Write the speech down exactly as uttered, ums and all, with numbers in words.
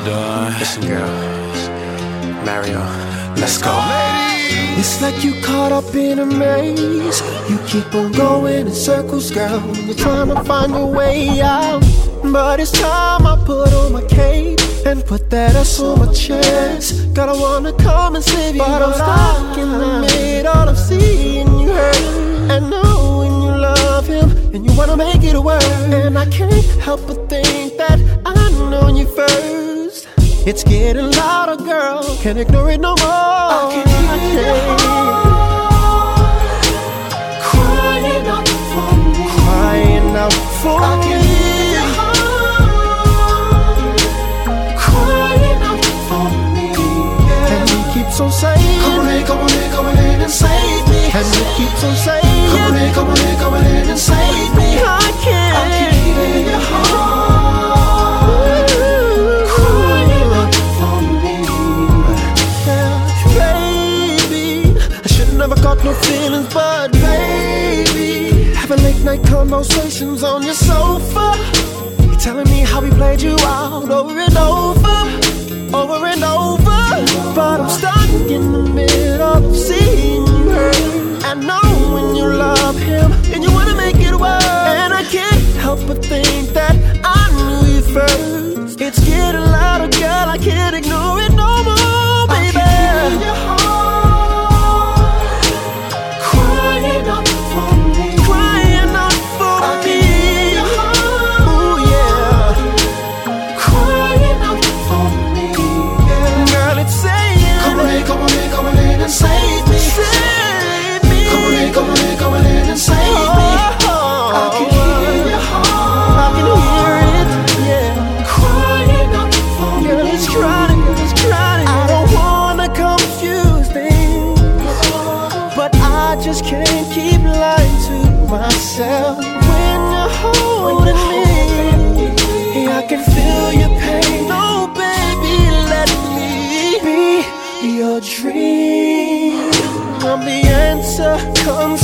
doing? Listen, girl, Mario, let's go. It's like you caught up in a maze. You keep on going in circles, girl. You're trying to find your way out, but it's time I put on my cape and put that ass on my chest. God, I wanna come and save you, but I'm stuck in the middle of seeing you hurt and knowing you love him and you wanna make it work. And I can't help but think that I know you first. It's getting louder, girl. Can't ignore it no more. I can hear your heart crying out for me. Crying out for me. I can hear your heart crying out for me. Yeah. And he keeps on saying, come on in, come on in, come on in and save me. And he keeps on saying, come on in, come on in, come on in and save me. I can, I can hear your heart. Never got no feelings, but baby, having late night conversations on your sofa. You're telling me how we played you out over and over, over and over. But I'm stuck in the middle of seeing you hurt and knowing you love him and you wanna make it work. And I can't help but think that I knew you first. It's getting louder, girl, I can't ignore it no more, baby. I can hear your heart crying out for me, crying out for me. Ooh yeah, crying out for me. Yeah. Girl, it's saying, come on in, come on in, come on in and save me, save me. Come on in, come on in, come on in and save me. Oh, I can hear your heart, I can hear it, yeah, crying out for me. Girl, it's crying, it's crying. I don't wanna confuse things, but I just can't keep lying to myself. When you're holding me, I can feel your pain. Oh baby, let me be your dream. I'm the answer, come